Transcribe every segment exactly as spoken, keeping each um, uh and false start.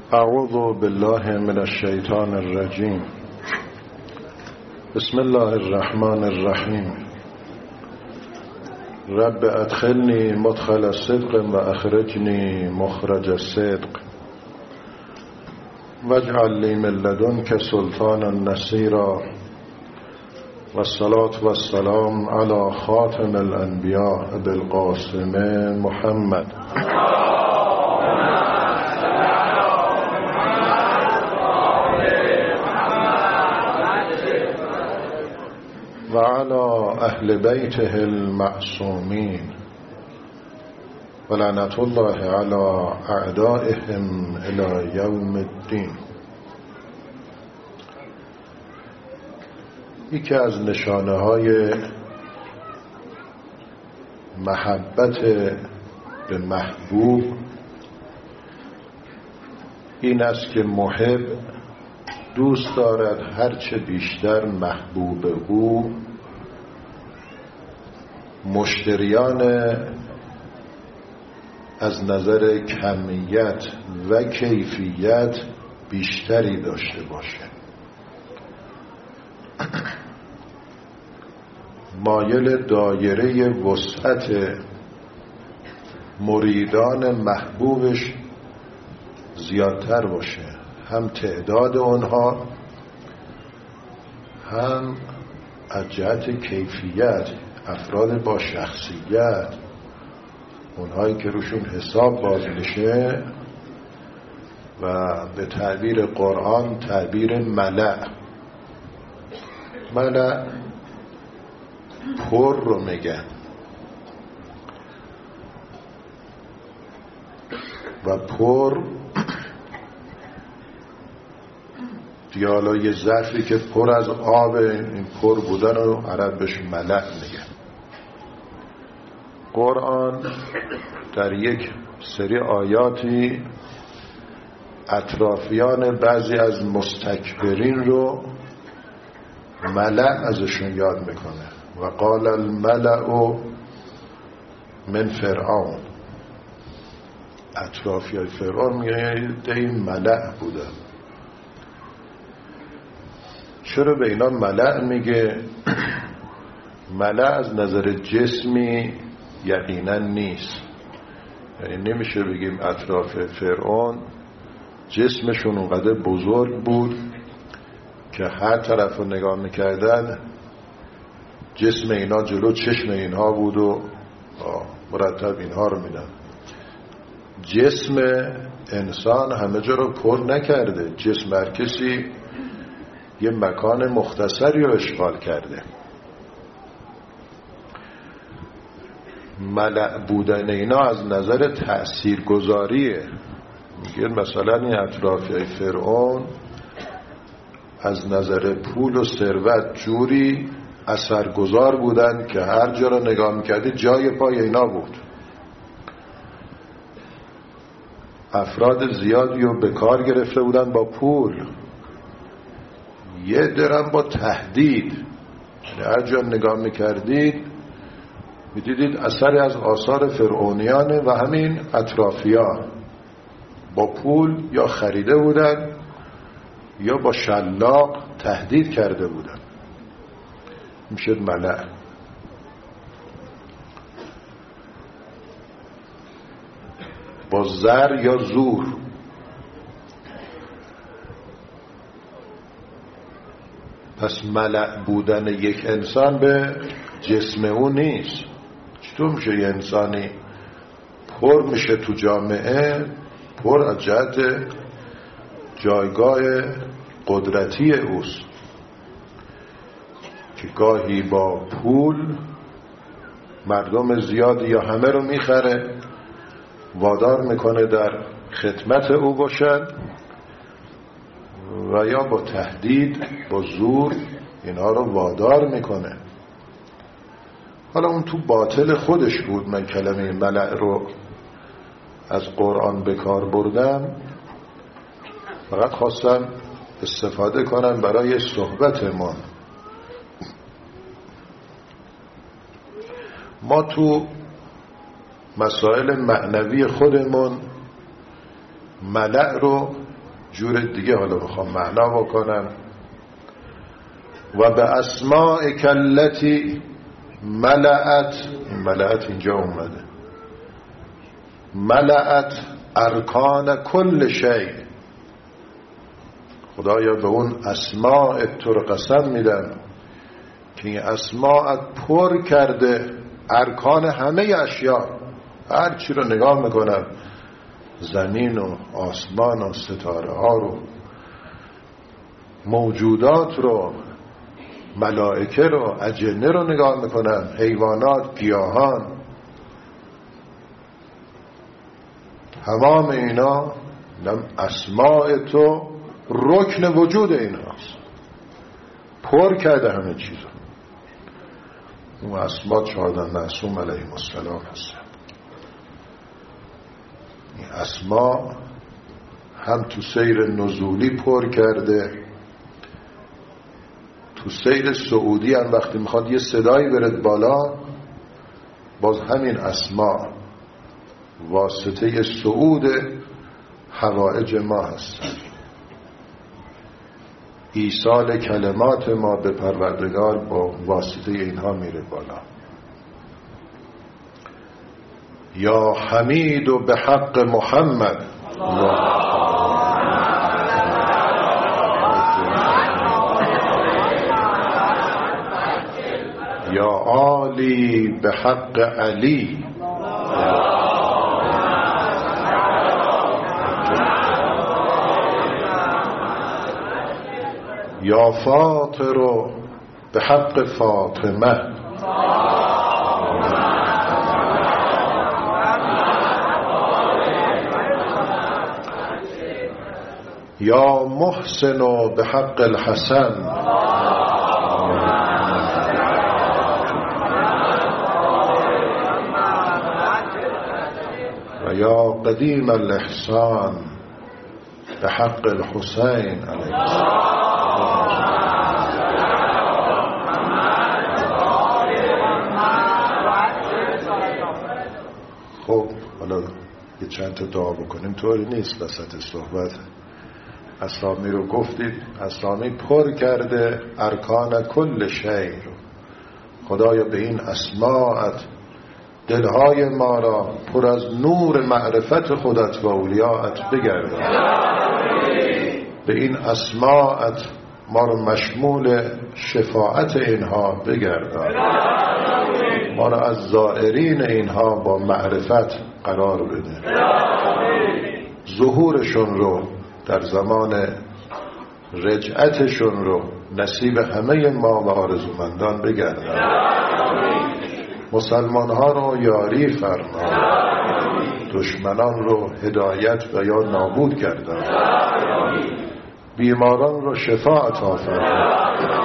اعوذ بالله من الشیطان الرجیم. بسم الله الرحمن الرحیم. رب ادخلنی مدخل الصدق و اخرجنی مخرج الصدق واجعل لی من لدنک سلطانا نصیرا والصلاة والسلام علی خاتم الانبیاء بالقاسم محمد و علی اهل بیته المعصومین و لعنت الله علی اعدائهم الی یوم الدین. یکی از نشانه های محبت به محبوب این است که محب دوست دارد هرچه بیشتر محبوب او مشتریان از نظر کمیت و کیفیت بیشتری داشته باشه. مایل دایره وسعت مریدان محبوبش زیادتر باشه، هم تعداد آنها هم از جهت کیفیت، افراد با شخصیت، اونهایی که روشون حساب باز میشه و به تعبیر قرآن تعبیر ملأ ملأ پر رو میگن و پر دیالای ظرفی که پر از آب، این پر بودن رو عرب بهش ملأ میگن. قرآن در یک سری آیاتی اطرافیان بعضی از مستکبرین رو ملأ ازشون یاد میکنه. و قال الملأ من فرعون، اطرافیان فرعون میگه این ملأ بودن. چرا به اینا ملأ میگه؟ ملأ از نظر جسمی یقینا نیست، یعنی نمیشه بگیم اطراف فرعون جسمشون اونقدر بزرگ بود که هر طرف رو نگاه میکردن جسم اینا جلو چشم اینها بود و مرتب اینها رو میدن. جسم انسان همه جا رو پر نکرده، جسم هر کسی یه مکان مختصری رو اشغال کرده. ملأ بودن اینا از نظر تأثیر گذاریه. میگن مثلا این اطرافیای فرعون از نظر پول و ثروت جوری اثرگذار بودن که هر جا رو نگاه میکردی جای پای اینا بود. افراد زیادی رو به کار گرفته بودن با پول، یه درم با تهدید. هر جا نگاه میکردید میدیدید اثری از آثار فرعونیانه و همین اطرافیان با پول یا خریده بودن یا با شلاق تهدید کرده بودن. میشه ملأ. با زر یا زور. پس ملأ بودن یک انسان به جسم او نیست. چطور میشه یه انسانی پر میشه تو جامعه؟ پر از جهت جایگاه قدرتی اوست که گاهی با پول مردم زیادی یا همه رو میخره، وادار میکنه در خدمت او باشد و یا با تهدید، با زور اینها رو وادار میکنه. حالا اون تو باطل خودش بود. من کلمه ملأ رو از قرآن به کار بردم، فقط خواستم استفاده کنم برای صحبتمون. ما تو مسائل معنوی خودمون ملأ رو جور دیگه حالا بخوام معنا بکنم، و به اسماء کلتی ملأت، این ملأت اینجا اومده، ملأت ارکان کل شیء، خدایا به اون اسماء تو رو قسم میدم که این اسماءت پر کرده ارکان همه اشیا، هر چی رو نگاه میکنم، زمین و آسمان و ستاره ها رو، موجودات رو، ملائکه رو، اجنه رو نگاه میکنم، حیوانات، گیاهان، تمام اینا اسماء تو رکن وجود ایناست، پر کرده همه چیزو. اون اسماء چهارده معصوم علیهم السلام هستن. این اسماء هم تو سیر نزولی پر کرده، تو سیر صعودی هم وقتی میخواد یه صدایی برد بالا، باز همین اسماء واسطه صعود حوائج ما هستن، ایصال کلمات ما به پروردگار با واسطه اینها میره بالا. یا حمید و به حق محمد، یا عالی به حق علی، یا فاطر به حق فاطمه، یا محسن به حق الحسن، و یا قدیم الاحسان به حق الحسین علیه السلام. خب حالا یه چند تا دعا بکنیم، طوری نیست وسط صحبت. اسامی رو گفتید، اسامی پر کرده ارکان کل شیء رو. خدایا به این اسماءت دلهای ما را پر از نور معرفت خودت و اولیاءت بگردان. به این اسماءت ما را مشمول شفاعت اینها بگردان. ما را از زائرین اینها با معرفت قرار بده. ظهورشون رو در زمان رجعتشون رو نصیب همه ما و آرزومندان بگردان. مسلمان ها رو یاری فرما، دشمنان رو هدایت و یا نابود کردن، بیماران رو شفا عطا فرما.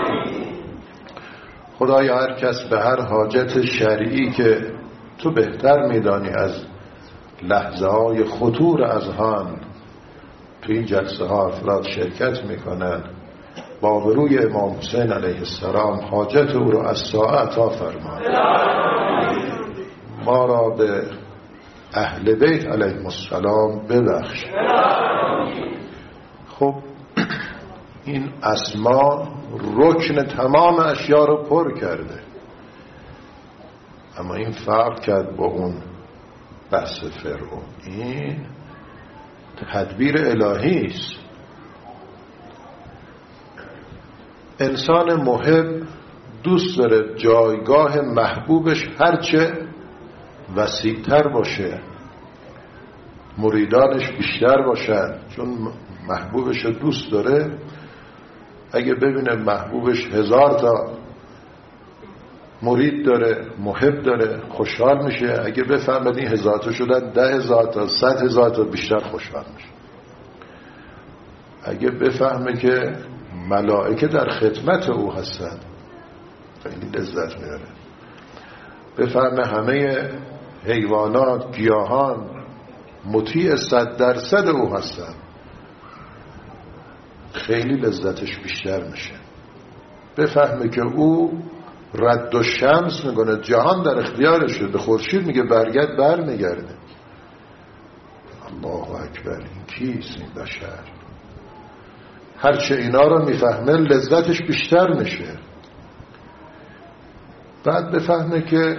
خدایا هر کس به هر حاجت شرعی که تو بهتر میدانی از لحظه های خطور اذهان تو این جلسه ها افراد شرکت میکنن، با بروی امام حسین علیه السلام حاجت او را از ساعه عطا فرما. ما را به اهل بیت علیهم السلام ببخش. خب این اسما رکن تمام اشیا رو پر کرده، اما این فرق کرد با اون بحث فرعون. این تدبیر الهی است. انسان محب دوست داره جایگاه محبوبش هرچه وسیع‌تر باشه، مریدانش بیشتر باشن، چون محبوبش رو دوست داره. اگه ببینه محبوبش هزار تا مرید داره، محب داره، خوشحال میشه. اگه بفهمد این هزار تا شدن ده هزار تا، صد هزار تا، بیشتر خوشحال میشه. اگه بفهمه که ملائکه در خدمت او هستن، خیلی لذت میاره. بفهمه همه حیوانات، گیاهان مطیع صد درصد او هستن، خیلی لذتش بیشتر میشه. بفهمه که او رد و شمس میکنه، جهان در اختیارشه، به خورشید میگه برگرد، بر میگرده. الله اکبر، این کیست این بشر؟ هرچه اینا رو میفهمه لذتش بیشتر میشه. بعد بفهمه که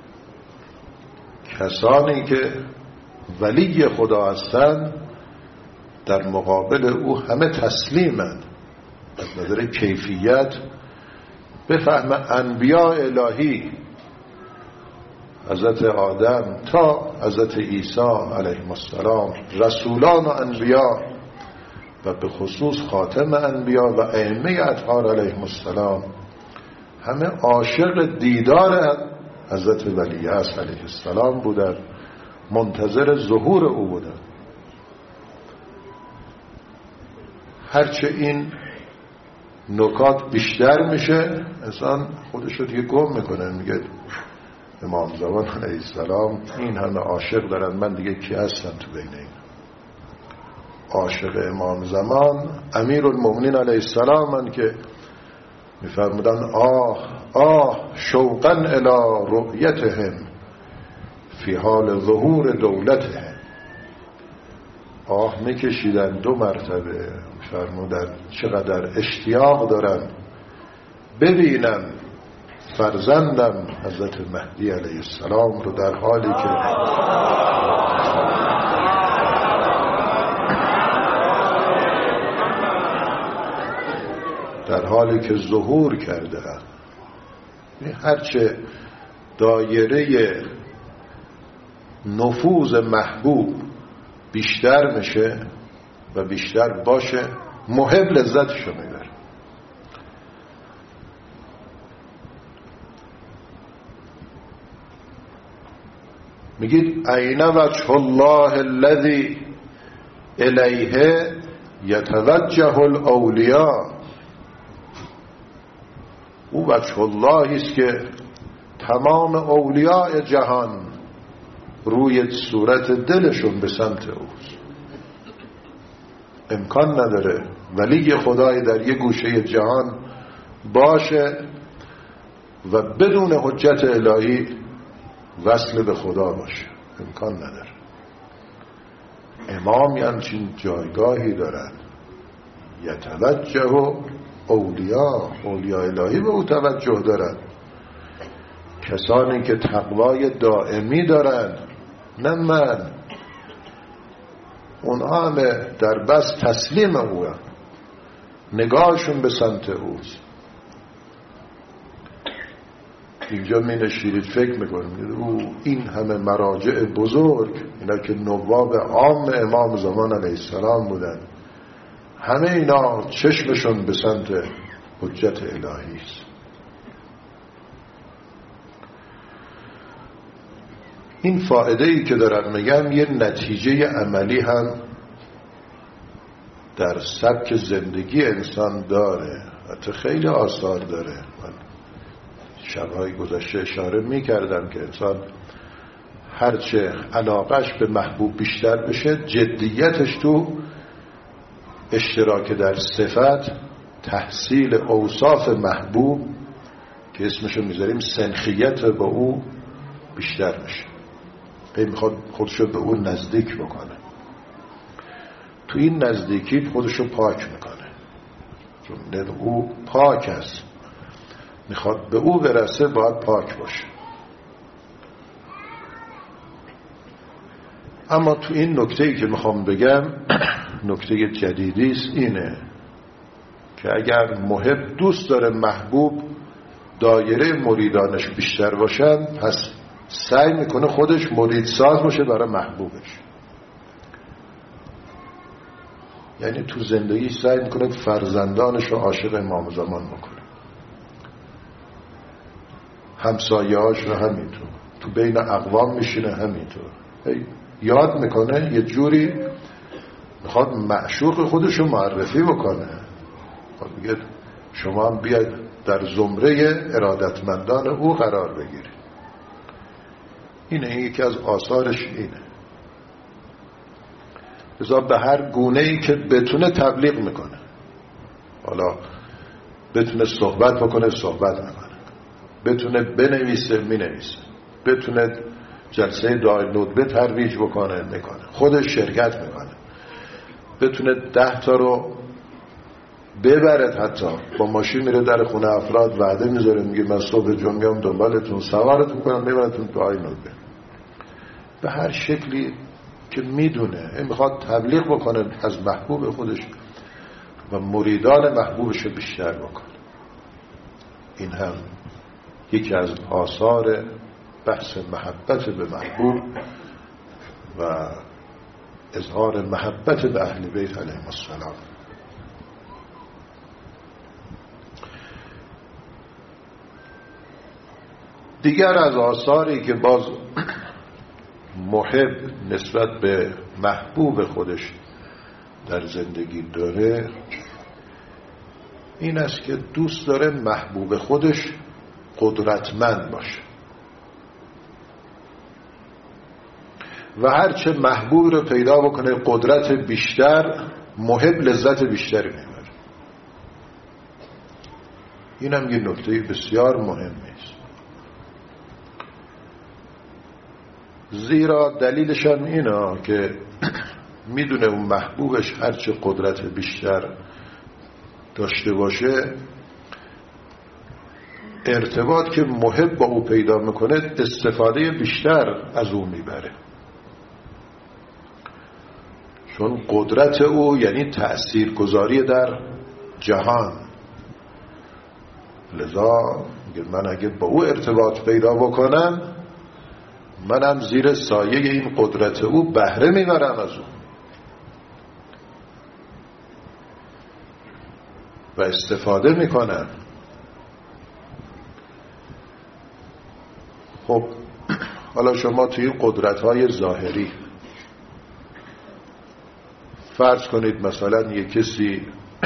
کسانی که ولی خدا هستن در مقابل او همه تسلیمن. از نظر کیفیت بفهمه انبیاء الهی حضرت آدم تا حضرت عیسی علیه السلام، رسولان و انبیاء و به خصوص خاتم انبیاء و ائمه اطهار علیهم السلام همه عاشق دیدار حضرت ولیعصر علیه السلام بودن، منتظر ظهور او بودن. هرچه این نکات بیشتر میشه انسان خودشو دیگه گم میکنه، میگه امام زمان علیه السلام این همه عاشق دارن، من دیگه کی هستم تو بین این؟ عاشق امام زمان امیر المؤمنین علیه السلام من که میفرمودن آه آه شوقا الی رؤیتهم فی حال ظهور دولتهم. آه میکشیدن دو مرتبه، میفرمودن چقدر اشتیاق دارن ببینم فرزندم حضرت مهدی علیه السلام رو در حالی که در حالی که ظهور کرده. هرچه دایره نفوذ محبوب بیشتر میشه و بیشتر باشه، محب لذتشو میبره. میگید این وجه الله الذی الیه یتوجه الاولیاء. او وجه اللهی است که تمام اولیاء جهان روی صورت دلشون به سمت اوست. امکان نداره ولی خدای در یه گوشه جهان باشه و بدون حجت الهی وصل به خدا باشه، امکان نداره. امام همچین جایگاهی دارن. یتوجه اولیاء، اولیاء الهی به او توجه دارن، کسانی که تقوای دائمی دارن، نه من. اونها همه در بس تسلیم اوه، نگاهشون به سمت اوست. اینجا می نشینید فکر میکنید او این همه مراجع بزرگ، اینا که نواب عام امام زمان علیه السلام بودن، همه اینا چشمشون به سمت حجت الهی است. این فائده ای که دارم میگم یه نتیجه عملی هم در سبک زندگی انسان داره، حتی خیلی آثار داره. من شبهای گذشته اشاره میکردم که انسان هرچه علاقش به محبوب بیشتر بشه، جدیتش تو اشتراک در صفت، تحصیل اوصاف محبوب که اسمشو میذاریم سنخیت با او بیشتر میشه. این میخواد خودشو به او نزدیک بکنه، تو این نزدیکی خودشو پاک میکنه، چون او پاک است، میخواد به او برسه باید پاک باشه. اما تو این نکته‌ای که میخوام بگم نکته جدیدی است، اینه که اگر محب دوست داره محبوب دایره مریدانش بیشتر باشن، پس سعی میکنه خودش مرید ساز باشه برای محبوبش. یعنی تو زندگی سعی میکنه فرزندانش رو عاشق امام زمان بکنه، همسایه‌هاش رو همینطور، تو بین اقوام میشینه همینطور، یاد میکنه یه جوری میخواد معشوق خودش رو معرفی بکنه. میگه شما هم بیاید در زمره ارادتمندان او قرار بگیرید. اینه، این یکی از آثارش اینه. لذا به هر گونه ای که بتونه تبلیغ میکنه، حالا بتونه صحبت بکنه صحبت میکنه، بتونه بنویسه مینویسه، بتونه جلسه دعای ندبه ترویج بکنه میکنه، خودش شرکت میکنه، بتونه ده تا رو ببرد، حتی با ماشین میره در خونه افراد وعده میذاره، میگه من صبح جمعه میام دنبالتون سوارتون کنم میبرتون تو آینوبه. به هر شکلی که میدونه این میخواد تبلیغ بکنه از محبوب خودش و مریدان محبوبش بیشتر بکنه. این هم یکی از آثار بحث محبت به محبوب و اظهار محبت به اهل بیت علیهم السلام. دیگر از آثاری که باز محب نسبت به محبوب خودش در زندگی داره این است که دوست داره محبوب خودش قدرتمند باشه و هرچه محبوب رو پیدا بکنه قدرت بیشتر، محب لذت بیشتری میبره. این هم یه نکته بسیار مهمی است، زیرا دلیلش هم اینه که میدونه اون محبوبش هرچه قدرت بیشتر داشته باشه، ارتباط که محب با او پیدا میکنه استفاده بیشتر از او میبره، چون قدرت او یعنی تأثیر گذاری در جهان. لذا من اگه با او ارتباط پیدا بکنم منم زیر سایه این قدرت او بهره میبرم از او و استفاده میکنم. خب حالا شما توی قدرت‌های ظاهری فرض کنید مثلا یک کسی،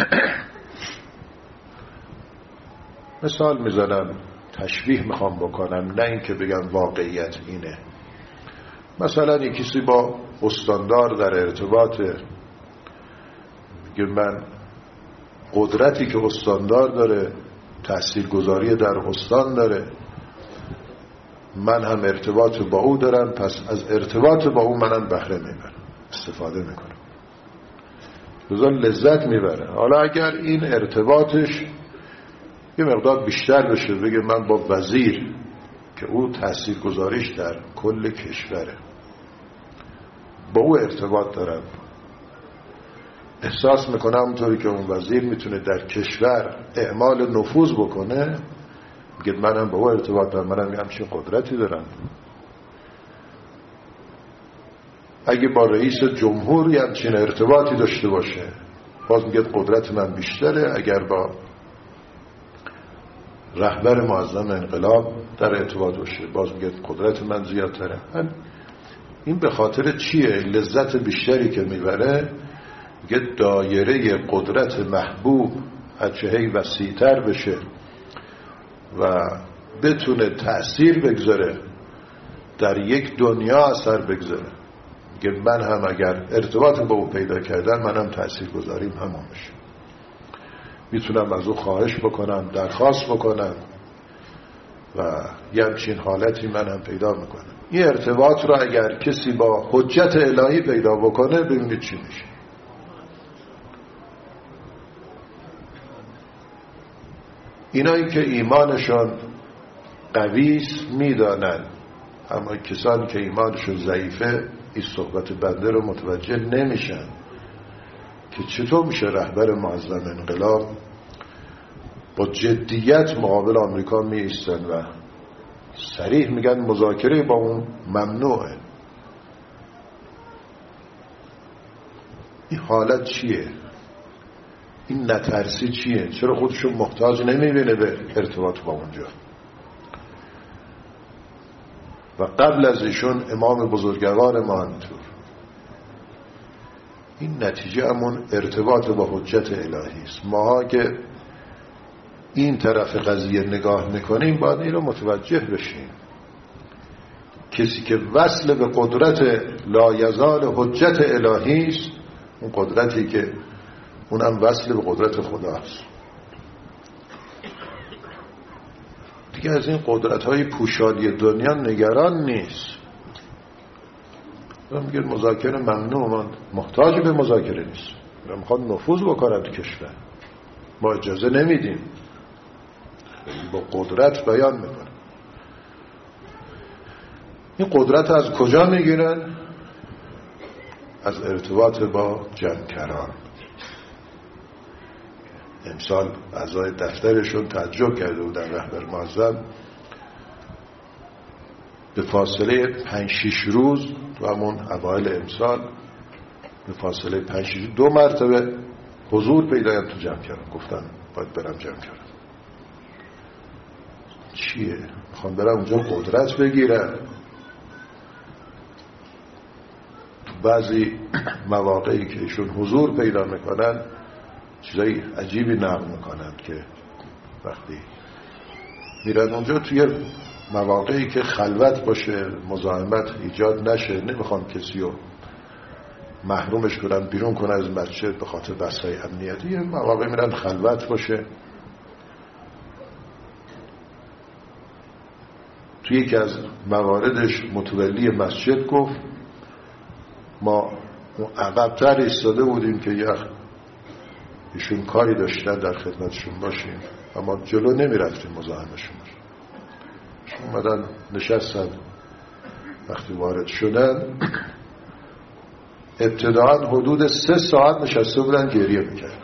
مثال میزنم تشبیه میخوام بکنم نه اینکه بگم واقعیت اینه، مثلا یک کسی با استاندار در ارتباط، میگه من قدرتی که استاندار داره تاثیرگذاری در استان داره، من هم ارتباط با او دارم، پس از ارتباط با او منم بهره میبرم، استفاده میکنم، لذا لذت میبره. حالا اگر این ارتباطش یه مقدار بیشتر بشه، بگه من با وزیر که او تاثیرگذاریش در کل کشوره با او ارتباط دارم، احساس میکنم اونطوری که اون وزیر میتونه در کشور اعمال نفوذ بکنه، میگه منم با او ارتباط دارم، منم همچین قدرتی دارم. اگه با رئیس جمهوری همچین ارتباطی داشته باشه باز میگه قدرت من بیشتره، اگر با رهبر معظم انقلاب در ارتباط باشه باز میگه قدرت من زیادتره. این به خاطر چیه؟ لذت بیشتری که میبره، میگه دایره قدرت محبوب هرچه هی وسیع‌تر بشه و بتونه تأثیر بگذاره در یک دنیا، اثر بگذاره، میگه من هم اگر ارتباط با او پیدا کردن منم تأثیر گذاریم همون بشه، میتونم از او خواهش بکنم، درخواست بکنم و یه همچین حالتی من هم پیدا میکنم. این ارتباط رو اگر کسی با حجت الهی پیدا بکنه ببینید چی میشه. اینایی که ایمانشان قویست میدانن، اما کسانی که ایمانشون ضعیفه این صحبت بنده رو متوجه نمیشن که چطور میشه رهبر معظم انقلاب با جدیت مقابل آمریکا می ایستن و صریح میگن مذاکره با اون ممنوعه. این حالت چیه؟ این نترسی چیه؟ چرا خودشو محتاج نمیبینه به ارتباط با اونجا؟ و قبل از ایشون امام بزرگوار ما همینطور. این نتیجه همون ارتباط با حجت الهی است. ماها که این طرف قضیه نگاه میکنیم باید این رو متوجه بشیم. کسی که وصل به قدرت لایزال حجت الهی است، اون قدرتی که اونم وصل به قدرت خداست، دیگه از این قدرت های پوشالی دنیا نگران نیست. میگه مذاکره ممنوع، من محتاج به مذاکره نیست، من میخواد نفوذ بکنم تو کشور. ما اجازه نمیدیم. با قدرت بیان میکنه. این قدرت از کجا میگیرن؟ از ارتباط با جمع‌کران. امسال اعضای دفترشون تعجب کرده بودن رهبر معظم به فاصله پنج شیش روز تو همون اوایل امسال به فاصله پنج شیش دو مرتبه حضور پیدا تو جمع‌کران. گفتن باید برم جمع‌کران. چیه؟ میخوام برم اونجا قدرت بگیرم. تو بعضی مواقعی که ایشون حضور پیدا میکنن چیزای عجیبی نقل میکنن که وقتی میرن اونجا توی مواقعی که خلوت باشه، مزاحمت ایجاد نشه، نمیخوان کسی رو محرومش کنن، بیرون کنن از مسجد به خاطر بحث‌های امنیتی، یه مواقع میرن خلوت باشه. توی یکی از مواردش متولی مسجد گفت ما عقب‌تر ایستاده بودیم که یه ایشون کاری داشتن در خدمتشون باشیم، اما جلو نمی رفتیم مزاحمشون. اومدن نشستن. وقتی وارد شدن ابتداعا حدود سه ساعت نشسته بودن گریه میکردن.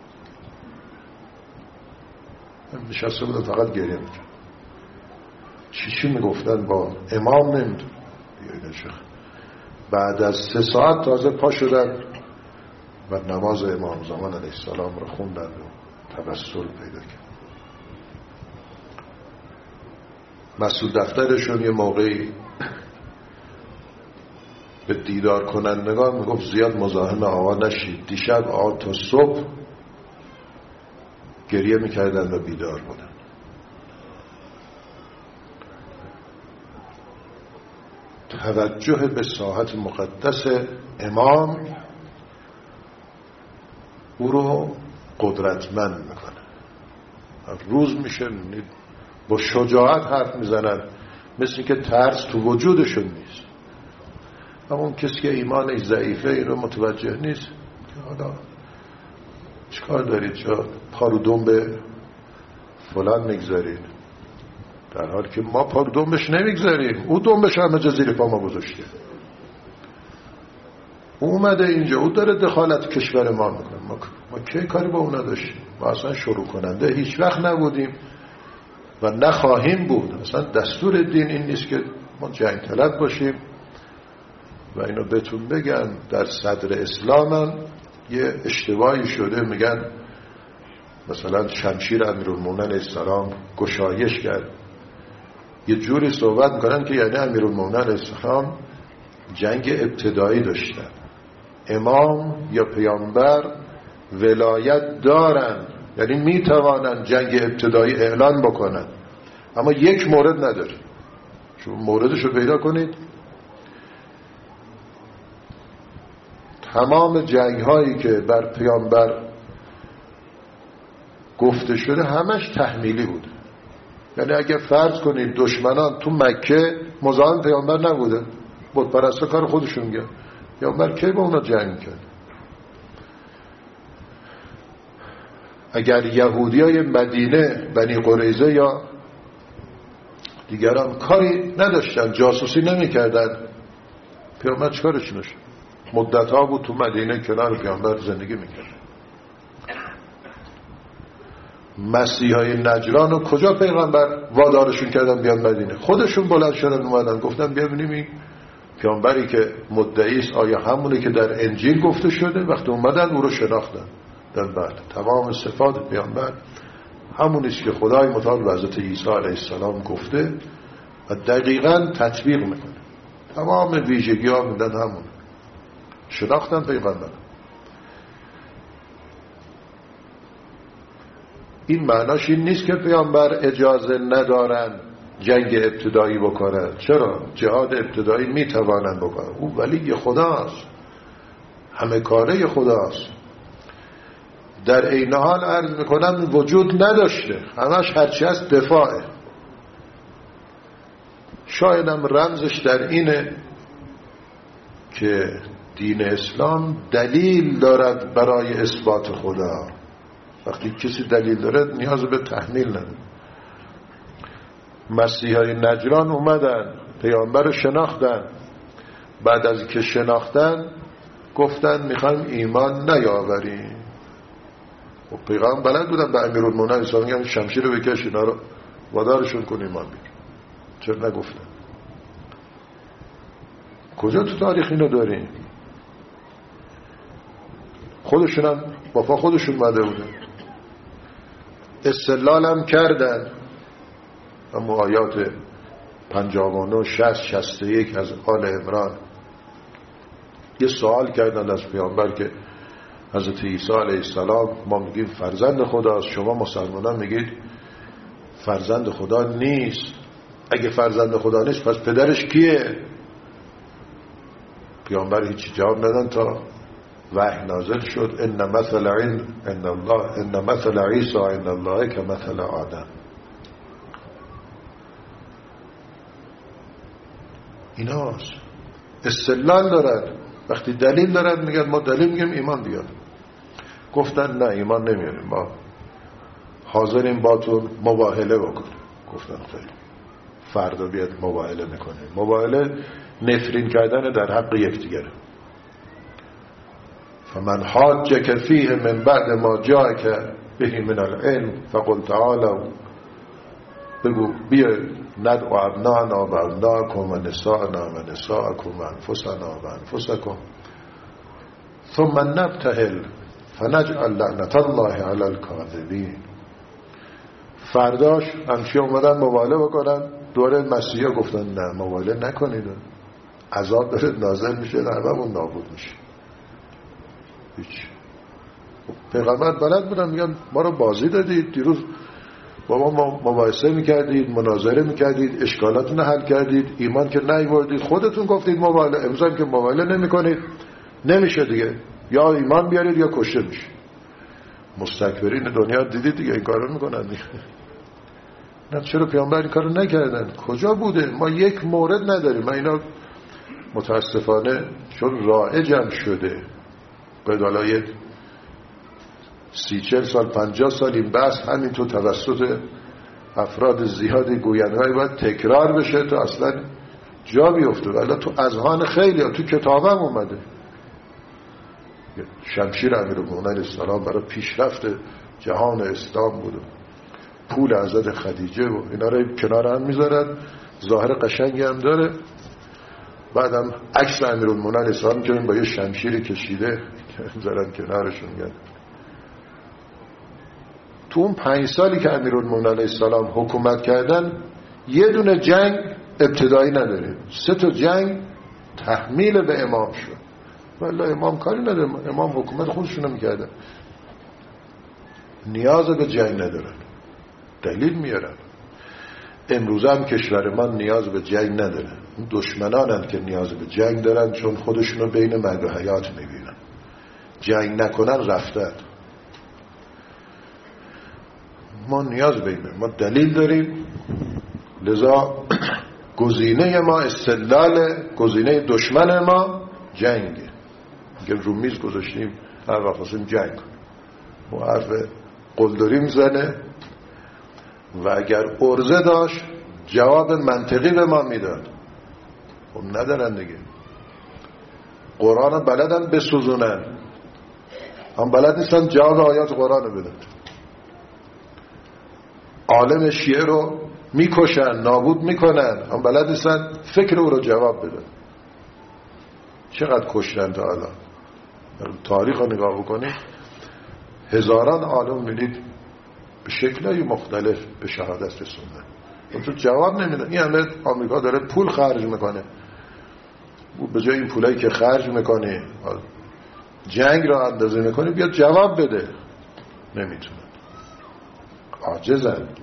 نشسته بودن فقط گریه میکردن. چی چی میگفتن با امام نمیدون. بعد از سه ساعت تازه پا شدن و نماز امام زمان علیه السلام رو خوندن و تبسل پیدا کرد. مسئول دفترشون یه موقعی به دیدار کنندگان میگفت زیاد مزاحم آقا نشید. دیشب آقا تا صبح گریه میکردن و بیدار بودن. توجه به ساحت مقدس امام او رو قدرتمند میکنه. روز میشه با شجاعت حرف میزنن، مثل که ترس تو وجودشون نیست. همون کسی که ایمانش ضعیفه این رو متوجه نیست که حالا چیکار دارید چرا پارو دنب فلان میگذارید، در حالی که ما پارو دنبش نمیگذاریم. او دنبش همه جا زیر پا ما گذاشته. او اومده اینجا، او داره دخالت کشور ما میکنه. ما, ما کی کاری با اون نداشتیم؟ ما اصلا شروع کننده هیچ وقت نبودیم و نخواهیم بود. اصلا دستور دین این نیست که ما جنگ طلب باشیم. و اینو بهتون بگن در صدر اسلام هم یه اشتباهی شده. میگن مثلا شمشیر امیرالمومنین علیه السلام گشایش کرد. یه جوری صحبت میکنن که یعنی امیرالمومنین علیه السلام جنگ ابتدایی داشتن. امام یا پیامبر ولایت دارن، یعنی میتوانن جنگ ابتدایی اعلان بکنن، اما یک مورد نداره. شما موردشو پیدا کنید. تمام جنگ هایی که بر پیامبر گفته شده همش تحمیلی بود. یعنی اگر فرض کنید دشمنان تو مکه مزاحم پیامبر نبوده، بت پرستا کار خودشون میگن، پیامبر کی با اونا جنگ کرد؟ اگر یهودیای مدینه بنی قریظه یا دیگران کاری نداشتن، جاسوسی نمیکردن، پیامبر چیکارشون داشت؟ مدت ها بود تو مدینه کنار پیامبر زندگی میکرد. مسیحای نجران رو کجا پیغمبر وادارشون کردن بیان مدینه؟ خودشون بلند شدن اومدن گفتن بیا ببینیم این پیامبری که مدعی است آیا همونه که در انجیل گفته شده؟ وقتی اومدن او رو شناختن. در بعد تمام صفات پیامبر همونی است که خدای متعال به حضرت عیسی علیه السلام گفته و دقیقاً تطبیق میکنه. تمام ویژگی‌ها میدن همون. شناختن پیغمبر. این معناش این نیست که پیامبر اجازه ندارن جنگ ابتدایی بکنن. چرا؟ جهاد ابتدایی میتوانن بکنن. او ولی خداست، همه کاره خداست. در این حال عرض میکنم وجود نداشته، همش هرچی هست دفاعه. شایدم رمزش در اینه که دین اسلام دلیل دارد برای اثبات خدا. وقتی کسی دلیل داره نیاز به تحمیل نداره. مسیحای نجران اومدن پیامبر رو شناختن، بعد از که شناختن گفتن میخوایم ایمان نیاوریم. و پیغمبر بلد بودن به امیرالمومنین اسلام میگن شمشیر رو بکش اینا رو وادارشون کن ایمان بیار. چرا نگفتن؟ کجا تو تاریخ اینو داریم؟ خودشون هم با پا خودشون مده بودن، استدلال هم کردن. اما آیات پنجاه و نه شصت شصت و یک از آل عمران یه سوال کردن از پیامبر که حضرت عیسی علیه السلام ما میگیم فرزند خداست، شما مسلمانان میگید فرزند خدا نیست. اگه فرزند خدا نیست پس پدرش کیه؟ پیامبر هیچ جواب ندادن تا وحی نازل شد ان مثل عین ان الله ان مثل عیسی عند الله کمثل آدم. ایناست استدلال دارن. وقتی دلیل دارن میگن ما دلیل میگیم ایمان بیاد. گفتن نه ایمان نمیاریم، ما حاضریم باتون مباهله بکنیم. گفتن خیلی فردا بیاد مباهله میکنیم. مباهله نفرین کردن در حق یکدیگره. فمن حاجک فیه من بعد ما جاءک به من العلم فقل تعالوا، بگو بیا ندعو ابناءنا و ابناءکم و نساءنا و نساءکم و انفسنا و انفسکم ثم نبتهل فنجعل لعنت الله علی الکاذبین. فرداش همچی اومدن مباهله بکنن. دوره مسیحا گفتن نه مباهله نکنید، عذاب داره نازل میشه، هممون نابود میشه. هیچ. پیغمبر بلد بودن میگن ما رو بازی دادید، دیروز با ما مباحثه میکردید، مناظره میکردید، اشکالاتون رو حل کردید، ایمان که نیاوردید، خودتون گفتید مباهله، امروز هم که مباهله نمیکنید نمیشه دیگه، یا ایمان بیارید یا کشته میشه. مستکبرین دنیا دیدید دیگه این کارو میکنن دیگه. نه چرا پیامبر این کارو نکردن؟ کجا بوده؟ ما یک مورد نداریم. ما اینا متاسفانه چون رایجم شده بدالای سی چل سال پنجاه سال این بحث همینطور توسط افراد زیادی گوینهای باید تکرار بشه تا اصلا جا بیفته. ولی تو اذهان خیلی ها تو کتابم اومده. شمشیر امیرالمومنین السلام برای پیشرفت جهان اسلام بود، پول حضرت خدیجه و اینا رو کنار هم میذارن، ظاهر قشنگی هم داره. بعدم عکس امیرالمومنین السلام می‌کنن با یه شمشیری کشیده میذارن کنارشون. میگن تو اون پنج سالی که امیرالمومنین علیه السلام حکومت کردن یه دونه جنگ ابتدایی نداریم، سه تا جنگ تحمیل به امام شد. والله امام کاری نداره، امام حکومت خودشونو میکردن، نیاز به جنگ ندارن، دلیل میارن. امروز هم کشور ما نیاز به جنگ نداره، دشمنانن که نیاز به جنگ دارن چون خودشونو بین مرگ و حیات میبینن. جنگ نکنن رفتن. ما نیاز به اینه، ما دلیل داریم، لذا گزینه ما استدلال، گزینه دشمن ما جنگه. که رو میز گذاشتیم هر وقت خواستیم جنگ کنیم، و حرف قلدری میزنه و اگر ارزه داشت جواب منطقی به ما میداد. خب ندارن دیگه. قرآن بلدن بسوزونن، هم بلد نیستن جواب آیات قرآن رو بدن. عالم شیعه رو میکشن، نابود میکنن، هم بلد نیستن فکر او رو جواب بدن. چقدر کشتن تا الان؟ تاریخ رو نگاه بکنید، هزاران عالم میدید به شکلهای مختلف به شهادت رسوندن، اون جواب نمیدن. این همه آمریکا داره پول خرج میکنه، به جای این پولایی که خرج میکنه جنگ را اندازه میکنه بیاد جواب بده، نمیتونن، عاجزن.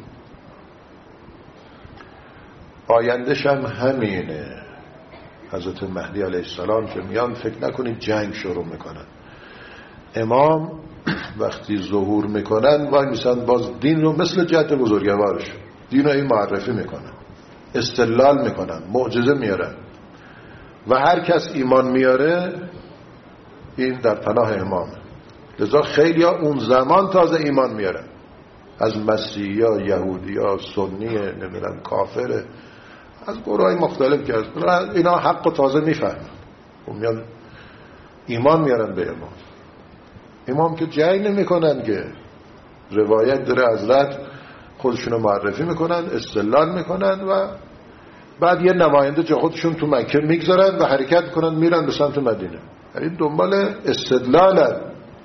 آیندهش هم همینه. حضرت مهدی علیه السلام که میان فکر نکنید جنگ شروع میکنن. امام وقتی ظهور میکنن وای میسن باز دین رو مثل جد بزرگوارش دین رو این معرفی میکنن، استدلال میکنن، معجزه میارن و هر کس ایمان میاره این در پناه امامه. لذا خیلی ها اون زمان تازه ایمان میارن، از مسیحی ها، یهودی ها، سنی، نمیدونم کافر، از گروه های مختلف که هست، اینا حق و تازه میفهمن و میان ایمان میارن به امام. امام که جنگ نمی کنن، که روایت داره حضرت خودشونو معرفی میکنن، استدلال میکنن و بعد یه نماینده جا خودشون تو مکه میگذارن و حرکت میکنن میرن به سمت مدینه. یعنی دنبال استدلالن.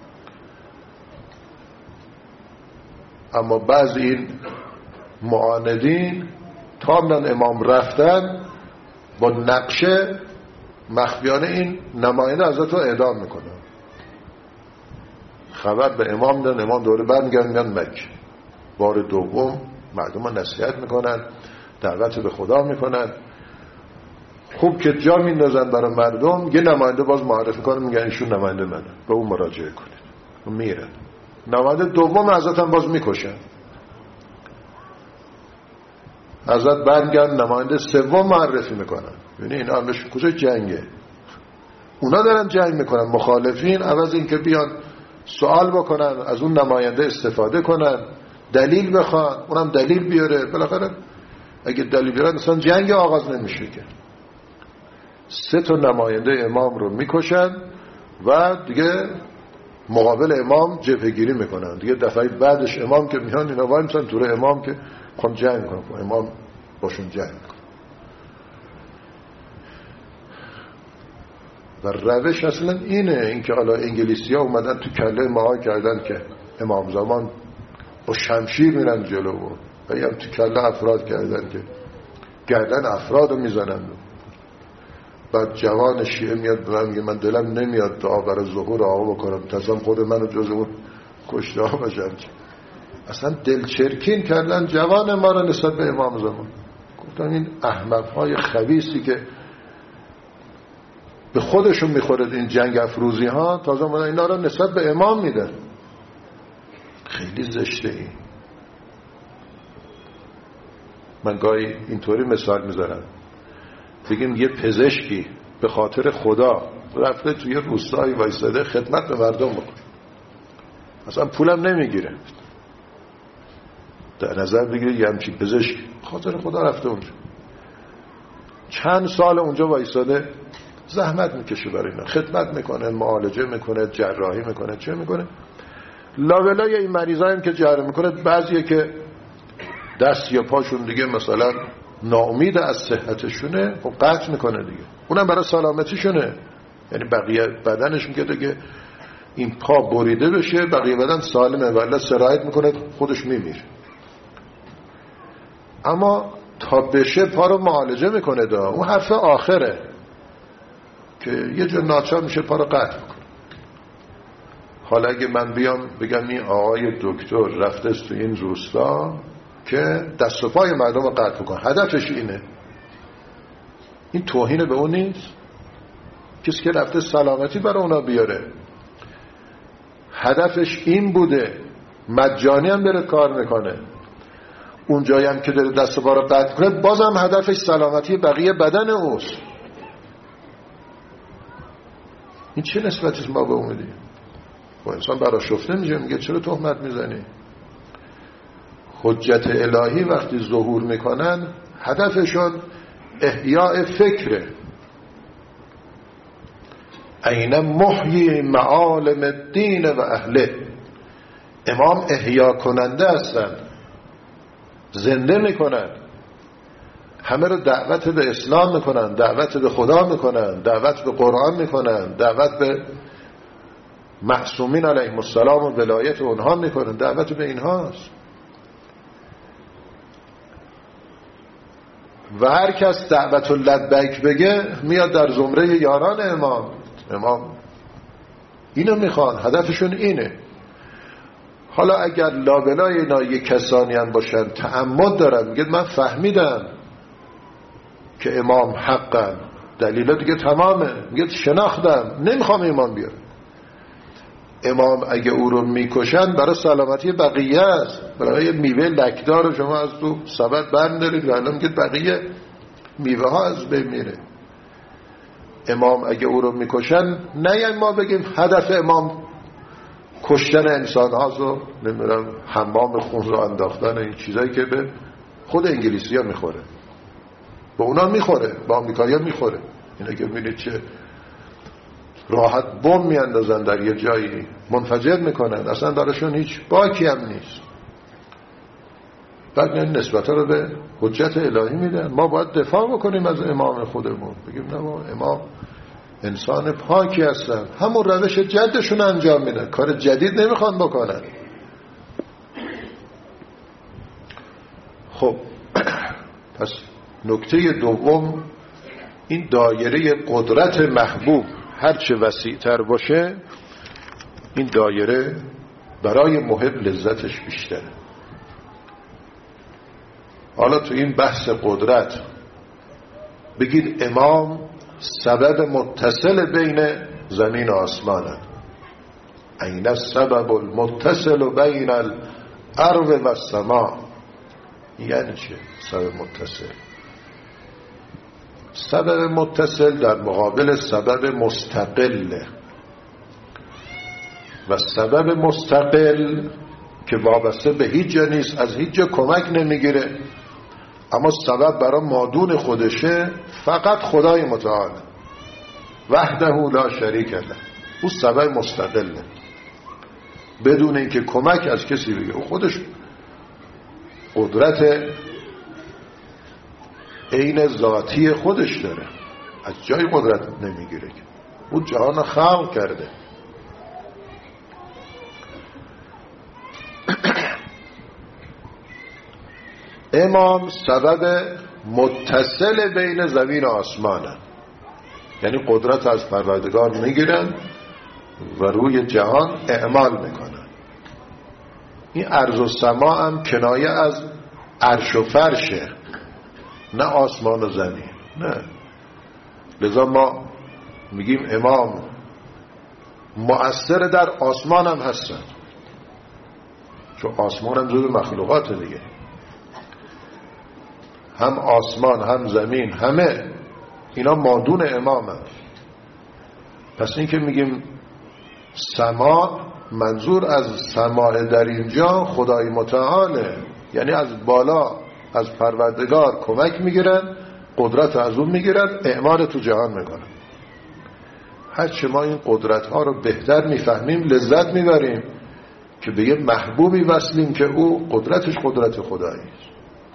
اما بعضی این معاندین تا من امام رفتن با نقشه مخفیانه این نماینده حضرت رو اعدام میکنن. خبر به امام دادن، امام دوره برمیگردن میان مکه. بار دوم مردم ها نصیحت میکنن، دعوت به خدا میکنن، خوب که جا میندازن برای مردم. یه نماینده باز معرفی کنن، میگن ایشون نماینده منه، به اون مراجعه کنید و میرن. نماینده دوم حضرت هم باز میکشن. حضرت برمیگردن نماینده سوم معرفی میکنن. یعنی این همش کجا جنگه؟ اونا دارن جنگ میکنن، مخالفین، عوض این که بیان سوال بکنن، از اون نماینده استفاده کنن، دلیل بخوان، اونم دلیل بیاره. بالاخره اگه دلیل بیاره مثلا جنگ آغاز نمیشه که. سه تا نماینده امام رو میکشن و دیگه مقابل امام جبهه‌گیری میکنن. دیگه دفعه بعدش امام که میان اینا وای میسن توره امام که خون جنگ کنن، امام باشون جنگ کنن. و روش اصلا اینه. این که حالا انگلیسی ها اومدن تو کله ما کردن که امام زمان با شمشیر میرن جلو و هم تو کله افراد کردن که گردن افراد رو میزنن. بعد جوان شیعه میاد به من میگه من دلم نمیاد دعا برای ظهور آقا بکنم، تصم خود منو جز اون کشته ها باشم. اصلا دلچرکین کردن جوان ما رو نسبت به امام زمان. گفتن این احمق های خبیثی که به خودشون میخورد این جنگ افروزی ها، تازه مدن اینا رو نسبت به امام میدن. خیلی زشته این. من گاهی اینطوری مثال میذارم، بگیم یه پزشکی به خاطر خدا رفته توی روستایی وایساده خدمت به مردم بکنه، اصلا پولم نمیگیره. در نظر بگیرید یه همچین پزشک خاطر خدا رفته اونجا، چند سال اونجا وایساده، زحمت میکشه برای اینا، خدمت میکنه، معالجه میکنه، جراحی میکنه، چه میکنه. لاولای این مریضا هم که جراحی میکنه، بعضیه که دست یا پاشون دیگه مثلا ناامید از صحتشونه و قطع میکنه دیگه، اونم برای سلامتیشونه. یعنی بقیه بدنش میگه دیگه این پا بریده بشه، بقیه بدن سالمه، ولی سرایت میکنه خودش میمیره. اما تا بشه پا رو معالجه میکنه دا، اون حرف آخره که یه جا ناچار میشه پا رو قطع میکنه. حالا اگه من بیام بگم این آقای دکتر رفته است تو این روستا که دست و پای مردم رو قطع کنه، هدفش اینه، این توهین به اون نیست؟ کسی که رفته سلامتی برای اونا بیاره، هدفش این بوده، مجانی هم داره کار میکنه. اون جایی هم که داره دست و پا رو قطع کنه، بازم هدفش سلامتی بقیه بدن اوست. این چه نسبتیست ما به اون میدیم؟ و انسان برای شفته میشه، میگه چرا تهمت میزنی؟ حجت الهی وقتی ظهور میکنن هدفشون احیاء فکره. این محیی معالم الدین و اهله. امام احیا کننده هستن، زنده میکنن، همه رو دعوت به اسلام میکنن، دعوت به خدا میکنن، دعوت به قرآن میکنن، دعوت به معصومین علیهم السلام و ولایت اونها میکنن، دعوت به اینهاست. و هر کس دعوت لبیک بگه میاد در زمره یاران امام. امام اینو میخوان، هدفشون اینه. حالا اگر لابلای اینا یک کسانی هم باشن تعمد دارن، میگه من فهمیدم که امام حقن، دلیل دیگه تمامه، میگه شناختم، نمیخوام ایمان بیارم. امام اگه او رو میکشن برای سلامتی بقیه است، برای میوه لکدار شما از تو سبد برمی‌دارید و الان میگه بقیه میوه ها از بین میره. امام اگه او رو میکشن، نه یعنی ما بگیم هدف امام کشتن انسان هاست و نمیدونم حمام خون رو انداختن، این چیزایی که به خود انگلیسی ها میخوره، به اونا میخوره، به آمریکایی ها میخوره. اینا که میبینید چه راحت بم میاندازن در یه جایی منفجر میکنن، اصلا دارشون هیچ باکی هم نیست. بعد این نسبت رو به حجت الهی میدن. ما باید دفاع بکنیم از امام خودمون، بگیم نه امام انسان پاکی هستن، همون روش جدشون انجام میدن، کار جدید نمیخوان بکنن. خب پس نکته دوم، این دایره قدرت محبوب هرچه وسیع‌تر باشه، این دایره برای محب لذتش بیشتره. حالا تو این بحث قدرت بگید امام سبب متصل بین زمین و آسمانه. این السبب المتصل بین الارض و السماء. یعنی چه سبب متصل؟ سبب متصل در مقابل سبب مستقل، و سبب مستقل که وابسته به هیچ جا نیست، از هیچ جا کمک نمیگیره، اما سبب برای مادون خودشه، فقط خدای متعال وحده لا شریک له، او سبب مستقله بدون اینکه کمک از کسی بگیره. او خودش قدرت عین ذاتی خودش داره، از جای قدرت نمیگیره، او جهان خلق کرده. امام سبب متصل بین زمین و آسمانه، یعنی قدرت از پروردگار میگیرن و روی جهان اعمال میکنن. این ارض و سما هم کنایه از عرش و فرشه، نه آسمان و زمین، نه. لذا ما میگیم امام مؤثر در آسمان هم هستن، چون آسمان هم جزو مخلوقات دیگه، هم آسمان هم زمین همه اینا مادون امام هم. پس این که میگیم سما، منظور از سماع در اینجا خدای متعاله، یعنی از بالا از پروردگار کمک میگیرن، قدرت از اون میگیرن، اعمال تو جهان میکنن. هرچه ما این قدرت ها رو بهتر میفهمیم لذت میبریم که به یه محبوبی وصلیم که او قدرتش قدرت خدایی است.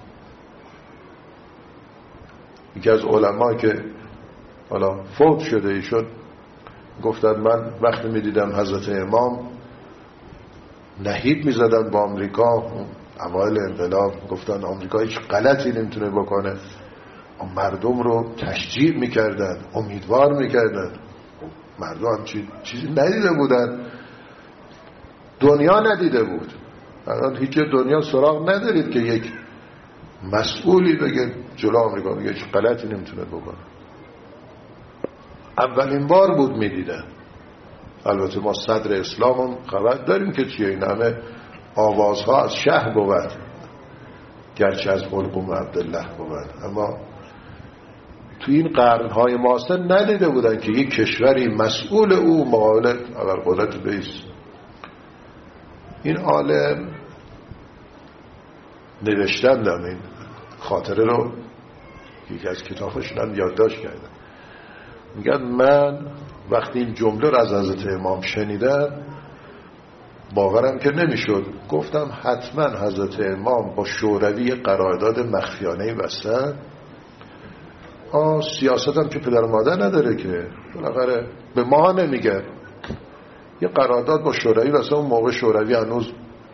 یکی از علما که حالا فوت شده ایشون گفتن من وقتی میدیدم حضرت امام نهیب میزدن با آمریکا اوایل انقلاب، گفتن آمریکا هیچ غلطی نمیتونه بکنه، مردم رو تشجیع میکردن، امیدوار میکردن. مردم هم چیزی ندیده بودن، دنیا ندیده بود. الان هیچ دنیا سراغ ندارید که یک مسئولی بگه جلو آمریکا میگه هیچ غلطی نمیتونه بکنه. اولین بار بود میدیدن. البته ما صدر اسلام هم خبر داریم که چیه، این همه آوازها از شهر بود، گرچه از حلقوم عبدالله بود، اما تو این قرنهای معاصر ندیده بودن که یک کشوری مسئول او مقابل ابرقدرت بیست. این عالم نوشتن دارم، این خاطره رو یکی از کتابشون یادداشت کردم. میگن من وقتی این جمله رو از حضرت امام شنیدم باورم که نمیشد. گفتم حتما حضرت امام با شوروی قرارداد مخفیانه بستن. آه سیاست هم که پدر مادر نداره که، بالاخره به ما نمیگه. یه قرارداد با شوروی بستن. اون موقع شوروی هنوز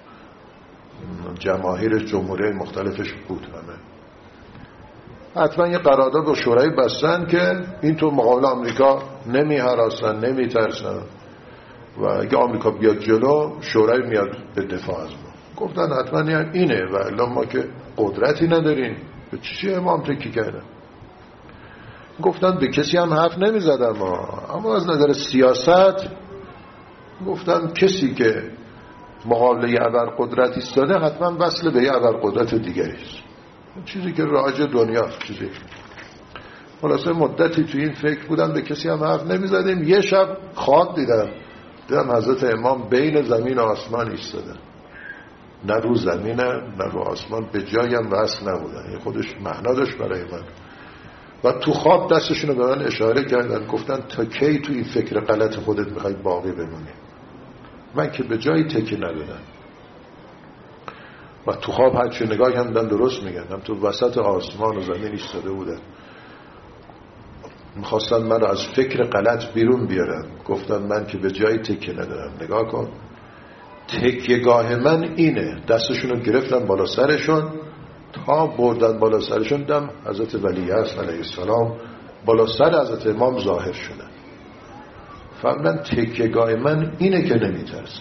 جماهیر جمهوری مختلفش بود، همه حتما یه قرارداد با شوروی بستن که این تو مقابل آمریکا نمی هراسن، نمی ترسن و اگه آمریکا بیاد جلو شوروی میاد به دفاع از ما. گفتن حتما اینه و الا ما که قدرتی نداریم. به چی امام تکی کردن؟ گفتن به کسی هم حرف نمی زدن ما، اما از نظر سیاست گفتن کسی که مقابل یه ابرقدرت ایستاده حتما وصل به یه ابرقدرت دیگری است. چیزی که رایج دنیاست. چیزی خلاصه مدتی توی این فکر بودن، به کسی هم حرف نمیزدیم. یه شب خواب دیدم دیدم حضرت امام بین زمین و آسمان ایستادن، نه رو زمینه نه رو آسمان، به جایم وصل نبودن. این خودش معنا داشت برای من. و تو خواب دستشون رو به من اشاره کردن، گفتن تا کی تو این فکر غلط خودت میخوای باقی بمونی؟ من که به جایی تکی ندادم. و تو خواب هرچی نگاه کردن درست میگن، هم تو وسط آسمان و زمین ایستاده بودن، میخواستن من رو از فکر غلط بیرون بیارن. گفتن من که به جایی تکی ندارم، نگاه کن تکیه‌گاه من اینه. دستشون رو گرفتن بالا سرشون تا بردن بالا سرشون، دم حضرت ولیعصر علیه السلام بالا سر حضرت امام ظاهر شدن. فهمیدن تکیه‌گاه من اینه که نمیترسم.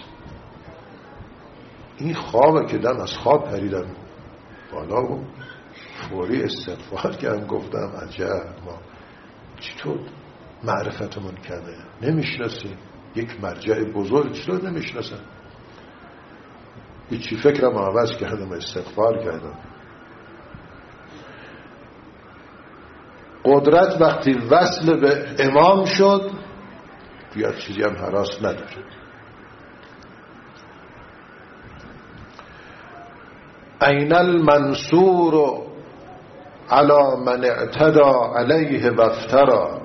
این خوابه که دم از خواب پریدم بالا و فوری استغفار کردم، گفتم عجب ما چطور معرفتمون کنه، نمیشناسیم یک مرجع بزرگ چطور نمیشناسم. هیچی فکرم عوض کردم، استغفار کردم. قدرت وقتی وصل به امام شد دیگه چیزی هم هراس نداره. این المنصور علی من اعتدى علیه و افترا.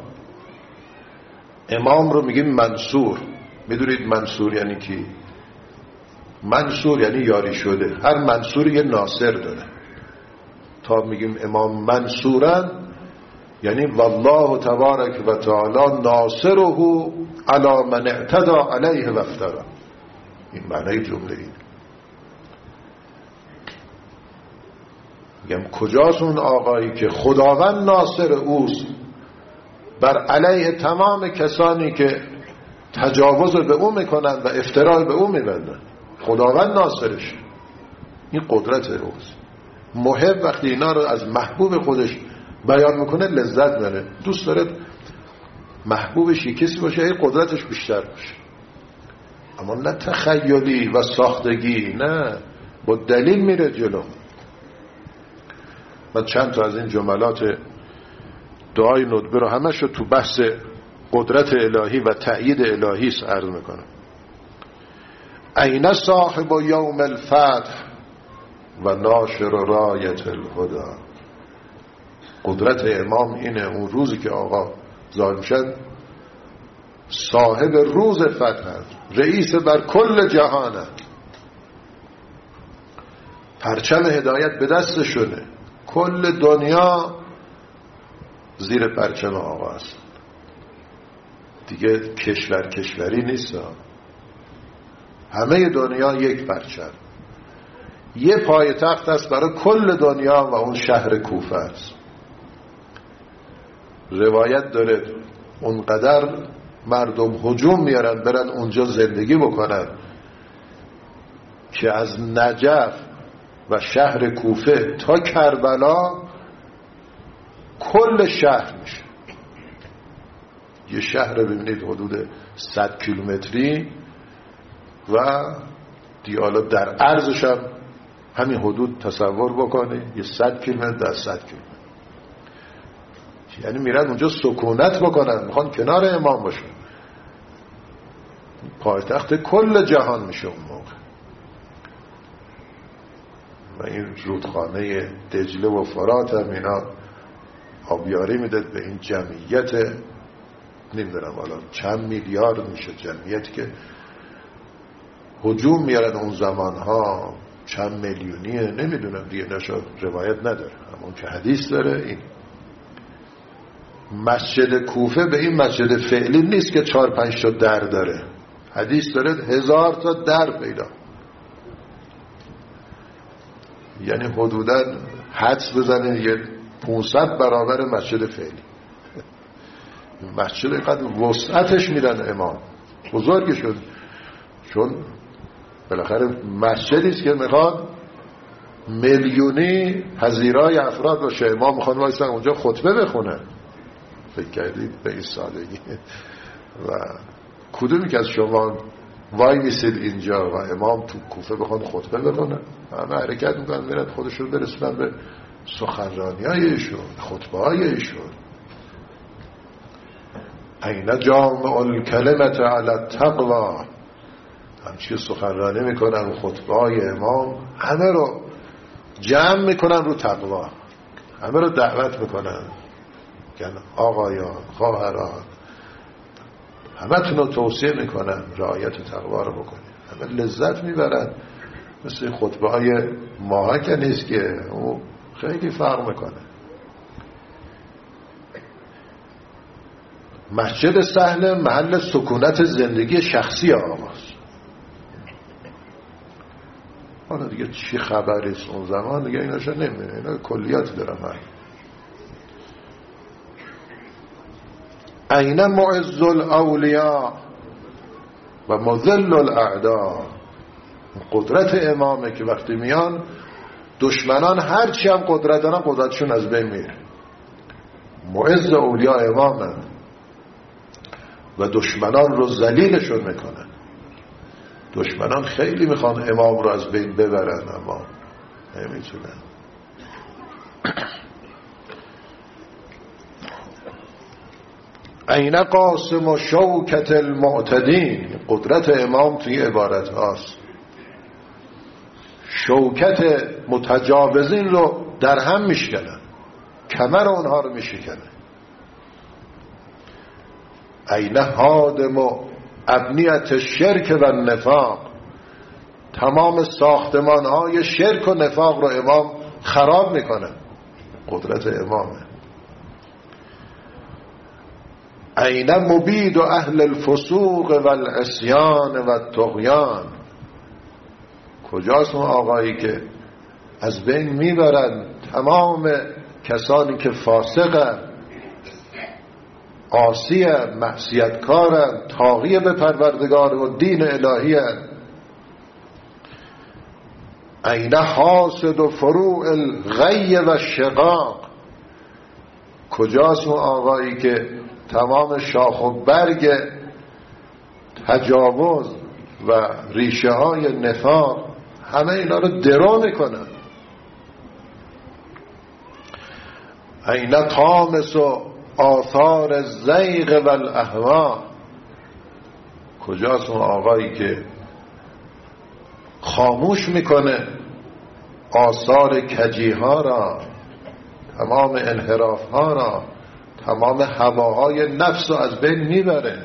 امام رو میگیم منصور. میدونید منصور یعنی کی؟ منصور یعنی یاری شده. هر منصور یه ناصر داره. تا میگیم امام منصورن یعنی والله تبارک و تعالی ناصره علی من اعتدى علیه و افترا. این معنی جمله این. میگم کجاست اون آقایی که خداوند ناصر اوست بر علیه تمام کسانی که تجاوز به او میکنن و افترای به او میبندن. خداوند ناصرش. این قدرت اوست. محب وقتی اینا رو از محبوب خودش بیان میکنه لذت میبره. دوست داره محبوبش کسی باشه این قدرتش بیشتر باشه، اما نه تخیلی و ساختگی، نه با دلیل میره جلو. من چند تا از این جملات دعای ندبه رو همش رو تو بحث قدرت الهی و تأیید الهی عرض میکنم. این صاحب یوم الفتح و ناشر رایت الهدى. قدرت امام اینه اون روزی که آقا ظاهر شد صاحب روز فتح، رئیس بر کل جهانه، پرچم هدایت به دستشونه، کل دنیا زیر پرچم آقا است دیگه. کشور کشوری نیست، همه دنیا یک پرچم. یه پایتخت است برای کل دنیا و اون شهر کوفه است. روایت داره اونقدر مردم هجوم میارن برن اونجا زندگی بکنن که از نجف و شهر کوفه تا کربلا کل شهر میشه. یه شهر ببینید حدود صد کیلومتری و دیالا در عرضش هم همین حدود تصور بکنید، یه صد کیلومتر در صد کیلومتر. یعنی میرن اونجا سکونت بکنن، میخوان کنار امام باشن. پایتخت کل جهان میشه اون موقع. و این رودخانه دجله و فرات هم اینا آبیاری میداد به این جمعیت، نمیدونم حالا چند میلیارد میشه جمعیت که هجوم میارن اون زمانها، چند میلیونیه نمیدونم دیگه، نشد روایت نداره، همون که حدیث داره. این مسجد کوفه به این مسجد فعلی نیست که چهار پنج تا در داره، حدیث داره هزار تا در پیدا، یعنی حدوداً حدس بزنه یه پانصد برابر مسجد فعلی. مسجد قدر وسعتش میدن امام بزرگ شد، چون بالاخره مسجدی است که میخواد میلیونی پذیرای افراد باشه. امام میخواد وایسن اونجا خطبه بخونه. فکر کردید به این سادگی؟ و کدومی که از شما وای میسید اینجا و امام تو کوفه بخواد خطبه بخونه؟ همه حرکت میکنن میرن خودشون برسونن به سخنرانی های ایشون، خطبه های ایشون. این جامع الکلمت علی التقوا، همچی سخنرانی میکنن خطبه های امام، همه رو جمع میکنن رو تقوا، همه رو دعوت میکنن، یعنی آقایان، خواهران، همه تون رو توصیه میکنن رعایت تقوا رو بکنید. همه لذت میبرن. مثل خطبه های ماها که نیست که، او خیلی فرق میکنه. مسجد سهل محل سکونت زندگی شخصی آقاست. حالا دیگه چی خبریست اون زمان دیگه ایناشو نمیدونه، اینا کلیات دارم من. این معز الاولیاء و مذل الاعداء. قدرت امامه که وقتی میان دشمنان هرچی هم قدرت دارن قدرتشون از بین میره. معز اولیاء امامه و دشمنان رو ذلیلشون میکنن. دشمنان خیلی میخوان امام رو از بین ببرن اما نمیتونن. این قاسم و شوکت المعتدین. قدرت امام توی عبارت هاست. شوکت متجاوزین رو در هم میشکنن، کمر اونها رو میشکنن. این هادم و ابنیت شرک و نفاق. تمام ساختمان های شرک و نفاق رو امام خراب میکنه. قدرت امامه. این مبید و اهل الفسوق و العصیان و الطغیان. کجاست اون آقایی که از بین میبرن تمام کسانی که فاسقن، عاصی‌اند، معصیتکارند، طاغی به پروردگار و دین الهی‌اند. این حاسد و فروع الغی و شقاق. کجاست اون آقایی که تمام شاخ و برگ تجاوز و ریشه های نفاق همه اینا رو درو میکنن. این طامس و آثار الزیغ و الاهوا. کجاست اون آقایی که خاموش میکنه آثار کجیها را، تمام انحراف ها را، تمام هواهای نفس رو از بین میبره.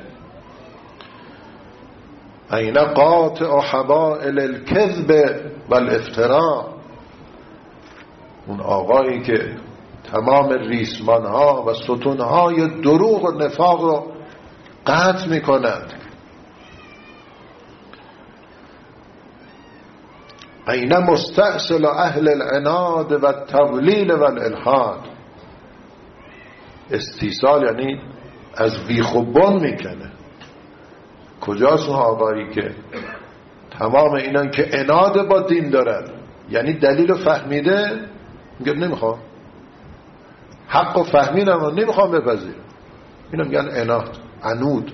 این قاطع حبائل الکذب و الافتراء. اون آقایی که تمام ریسمان ها و ستون های دروغ و نفاق رو قطع می کند. این مستأصل اهل العناد و التضلیل و الالحاد. استیصال یعنی از بیخ و بن میکنه. کجاست اون آقایی که تمام اینان که عناد با دین دارن، یعنی دلیل رو فهمیده میگه نمیخوام، حق و فهمیدم و نمیخوام بپذیرم، اینا میگن عناد، عنود.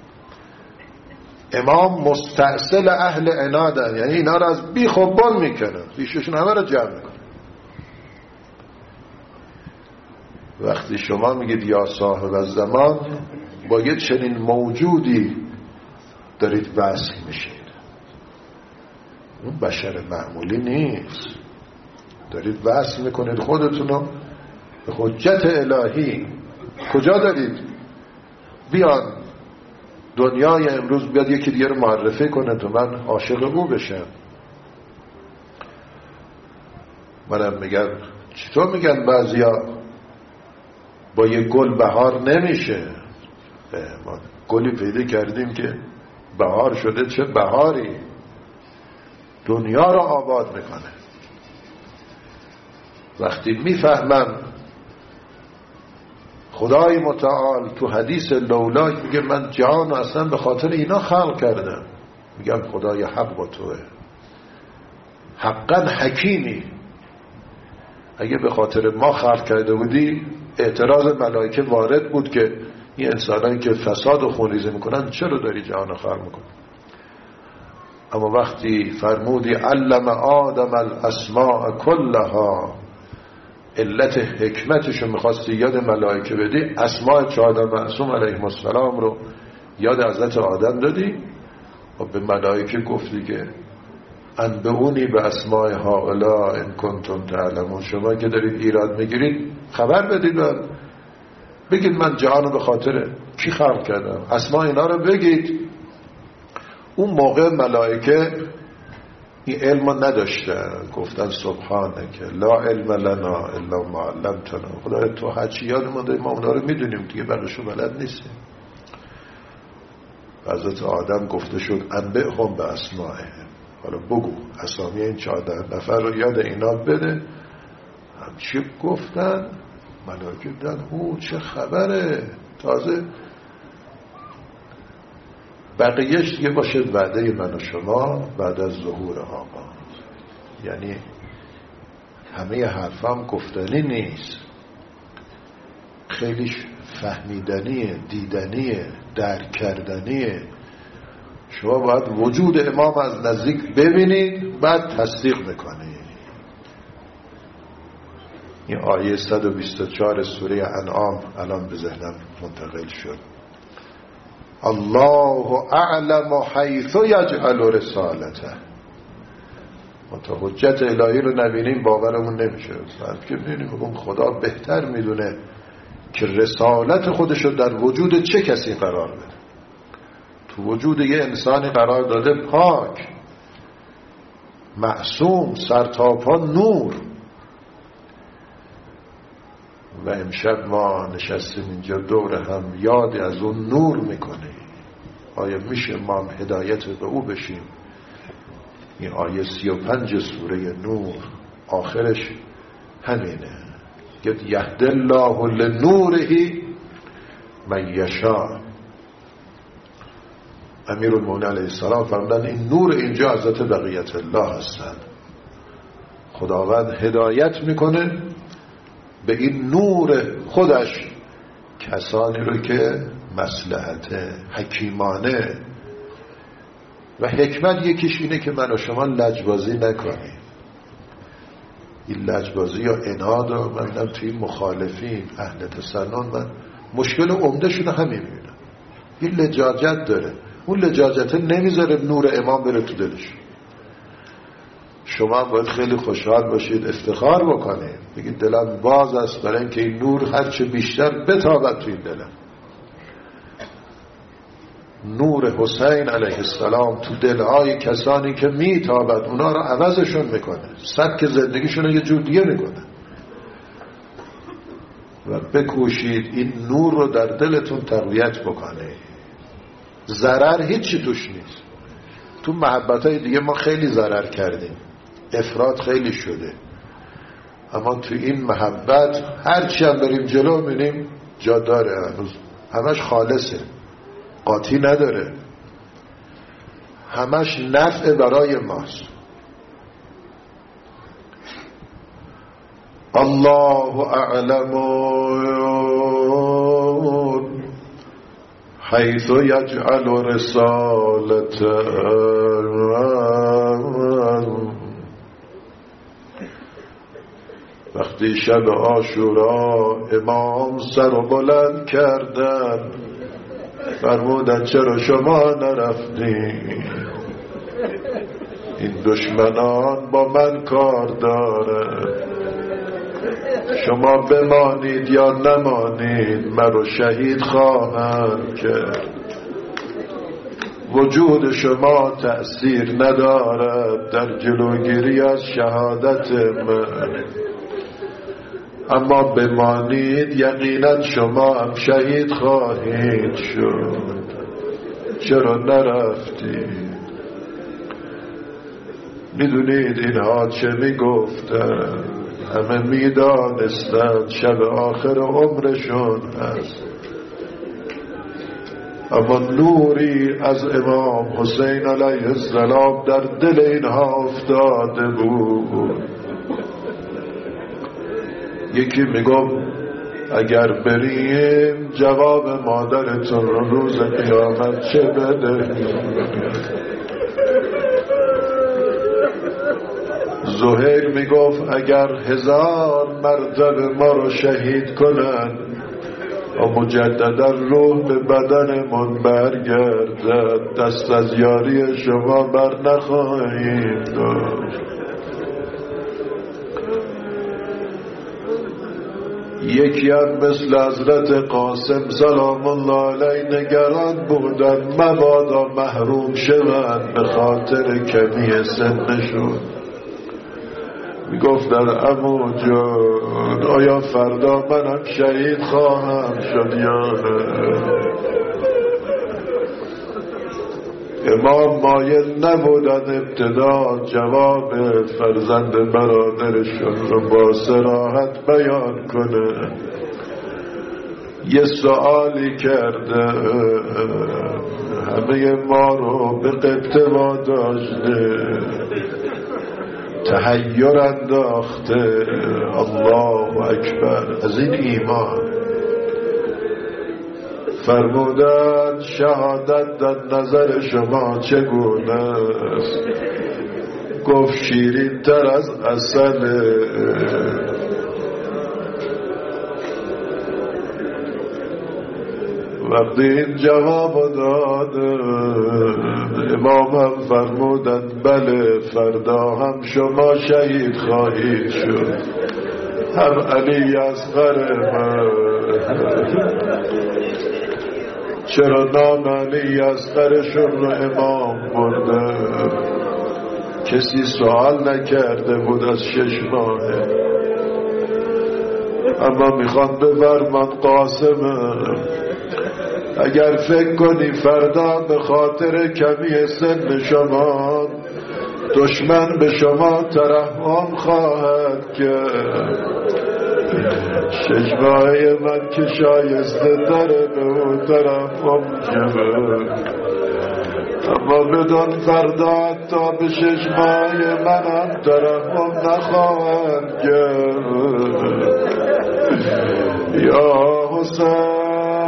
امام مستأصل اهل عنادن، یعنی اینا رو از بیخ و بن میکنه، ریششون همه رو جمع میکنه. وقتی شما میگید یا صاحب الزمان، با یه چنین موجودی دارید وصل میشید. اون بشر معمولی نیست. دارید وصل میکنید خودتون رو به حجت الهی. کجا دارید؟ بیان دنیای امروز بیاد یکی دیگه رو معرفی کنه تو من عاشق او بشم. منم میگن چطور میگن بعضیا با یه گل بهار نمیشه. ما گلی پیدا کردیم که بهار شده، چه بهاری، دنیا رو آباد میکنه. وقتی میفهمم خدای متعال تو حدیث لولا میگه من جهان اصلا به خاطر اینا خلق کردم، میگم خدای حق با توه، حقا حکیمی. اگه به خاطر ما خلق کرده بودی اعتراض ملائکه وارد بود که این انسانایی که فساد و خونریزی میکنن چرا داری جهان خلق میکنی؟ اما وقتی فرمودی علم آدم الاسماء کلها علت حکمتشو میخواستی یاد ملائکه بدی، اسماء چهار معصوم علیهم السلام رو یاد حضرت آدم دادی و به ملائکه گفتی که انبئونی به اسماء هؤلاء ان کنتم تعلمون، شما که دارید ایراد میگیرید خبر بدید من، بگید من جهانو به خاطر کی خلق کردم، اسماء اینا رو بگید. اون موقع ملائکه این علم نداشتن، گفتن سبحانک لا علم لنا الا ما علمتنا، خدای تو هرچی یادمون داری ما اونا رو میدونیم دیگه بقیشو بلد نیستیم. حضرت آدم گفته شد انبئهم به اسمائهم، حالا بگو اسامی این چهارده نفر رو یاد اینا بده. همچی گفتن ملائکه دیدن او چه خبره، تازه بقیهش دیگه باشد وعده من و شما بعد از ظهور آقا. یعنی همه حرفام گفتنی نیست، خیلیش فهمیدنیه، دیدنیه، درک کردنیه. شما باید وجود امام از نزدیک ببینید بعد تصدیق میکنید. این آیه صد و بیست و چهار سوره انعام الان به ذهنم منتقل شد. الله اعلم حیث یجعل رسالته. ما تا حجت الهی رو نبینیم باورمون نمیشه. صرف که ببینیم بگم خدا بهتر میدونه که رسالت خودش رو در وجود چه کسی قرار بده. تو وجود یه انسانی قرار داده پاک معصوم سرتاپا نور. و امشب ما نشستیم اینجا دور هم یاد از اون نور میکنیم. آیا میشه ما هم هدایت به او بشیم؟ این آیه سی و پنج سوره نور آخرش همینه، گفت یهد الله لنوره من یشاء. امیرالمومنین علیه السلام فرمودن این نور اینجا حضرت بقیت الله هستن. خداوند هدایت میکنه به این نور خودش کسانی رو که مصلحت حکیمانه. و حکمت یکیش اینه که من و شما لجبازی نکنیم. این لجبازی یا اناد رو من میدم توی مخالفین اهل تسنن من مشکل عمده شده همین میبینم. این لجاجت داره، اون لجاجت نمیذاره نور امام بره تو دلش. شما باید خیلی خوشحال باشید، افتخار بکنید، بگید دلم باز است برای اینکه این نور هرچه بیشتر بتابد تو این دلم. نور حسین علیه السلام تو دلهای کسانی که میتابد اونا رو عوضشون میکنه، سبک زندگیشون رو یه جور دیگه میکنه. و بکوشید این نور رو در دلتون تقویت بکنه. ضرر هیچی توش نیست. تو محبتهای دیگه ما خیلی ضرر کردیم، افراد خیلی شده، اما تو این محبت هرچی هم بریم جلو می‌بینیم جا داره، هنوز همش خالصه، قاطی نداره، همش نفع برای ماست. الله اعلم حیث یجعل رسالته. وقتی شب عاشورا امام سر و بلند کردن فرمودن چرا شما نرفتین؟ این دشمنان با من کار داره، شما بمانید یا نمانید مرا شهید خواهند کرد. وجود شما تأثیر ندارد در جلوگیری از شهادت من، اما بمانید یقینا شما هم شهید خواهید شد. چرا نرفتید؟ میدونید اینها چه میگفتن؟ همه میدانستند شب آخر عمرشون هست، اما نوری از امام حسین علیه السلام در دل اینها افتاده بود. یکی میگم اگر بریم جواب مادرتون رو روز قیامت چه بده؟ زهیر میگفت اگر هزار مرتبه ما رو شهید کنن و مجددا روح به بدنمون برگردد دست از یاری شما بر نخواهیم داشت. یکی هم مثل حضرت قاسم سلام الله علیه نگران بودن مبادا محروم شوند به خاطر کمی سنشون. میگفت در عمو جان آیا فردا منم شهید خواهم شد یا نه؟ امام مایل نبودن ابتدا جواب فرزند برادرشون رو با صراحت بیان کنه. یه سوالی کرده همه ما رو به قبطه واداشته، تحیر انداخته. الله اکبر. از این ایمان فرمودن شهادت در نظر شما چگونه است؟ گفت شیرین تر از عسل. وقتی این جواب داد امام هم فرمودن بله فردا هم شما شهید خواهید شد. هم علی اصغر من چرا نام علی اصغرشون رو امام برده؟ کسی سوال نکرده بود از شش ماهه. اما میخوان بفرمان قاسم اگر فکر کنی فردا به خاطر کمی سن شما دشمن به شما ترحم خواهد کرد، ششماهی من که شایسته تره به اون ترحم کرد. اما بدون فردا تا به ششماهی منم ترحم نخواهد کرد. یا حسین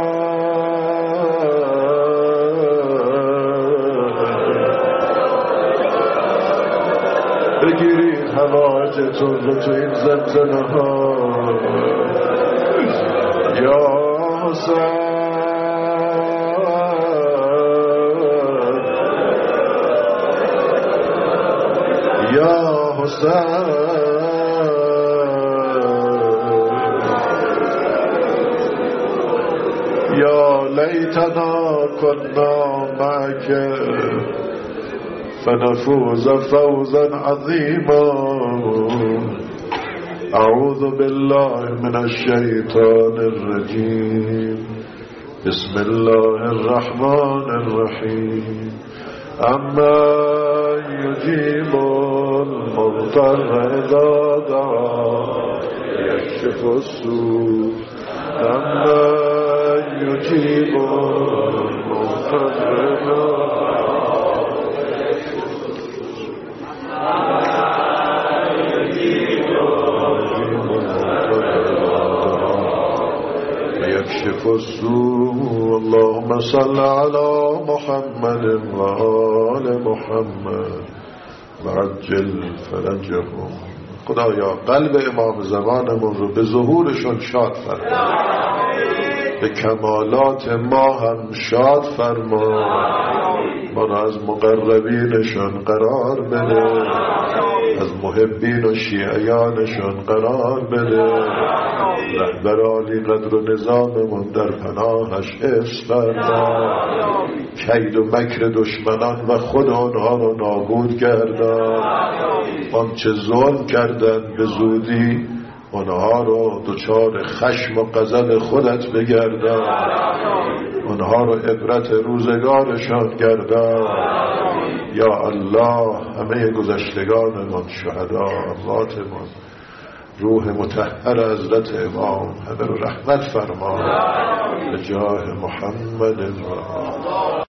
بگیرید حواجتون رو تو این زمزمه ها. یا حسین یا حسین یا لیتنا کنا معک فنفوز فوزا عظیما. اعوذ بالله من الشیطان الرجیم. بسم الله الرحمن الرحیم. اما یجیب المضطر اذا دعا یکشف السوء. اما یجیب المضطر اذا يكشف السوء. اللهم صل على محمد وآل محمد وعجل فرجهم. خدایا قلب امام زمانمون رو به ظهورشون شاد فرما، به کمالات ما هم شاد فرما، ما را از مقربینشون قرار بده، از محبین و شیعیانشون قرار بده. رهبر عالی قدر و نظاممون در پناهش حفظ فرما، کید و مکر دشمنان و خود آنها رو نابود گردان. آنچه ظلم کردن به زودی آنها رو دچار خشم و غضب خودت بگردان، آنها رو عبرت روزگارشان گردان. یا الله همه گذشتگانمان، شهدا، امواتمان، روح مطهر حضرت امام همه رو رحمت فرما به جاه محمد و